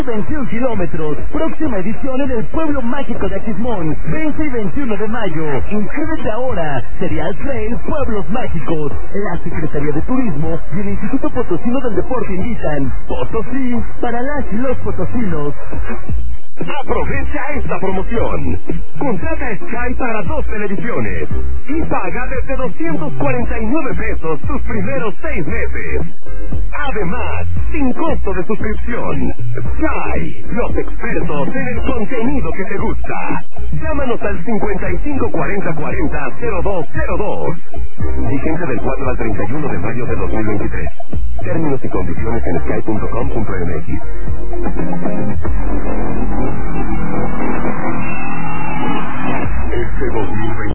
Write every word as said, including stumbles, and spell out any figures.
veintiún kilómetros. Próxima edición en el pueblo mágico de Aquismón, veinte y veintiuno de mayo. Inscríbete ahora. Serial Trail Pueblos Mágicos. La Secretaría de Turismo y el Instituto Potosino del Deporte invitan. Potosí para las y los potosinos. Aprovecha esta promoción. Contrata Sky para dos televisiones y paga desde doscientos cuarenta y nueve pesos tus primeros seis meses. Además, sin costo de suscripción. Sky, los expertos en el contenido que te gusta. Llámanos al cincuenta y cinco cuarenta cuarenta cero dos cero dos. Vigente del cuatro al treinta y uno de mayo de dos mil veintitrés. Términos y condiciones en sky punto com punto m x. Este dos mil veinte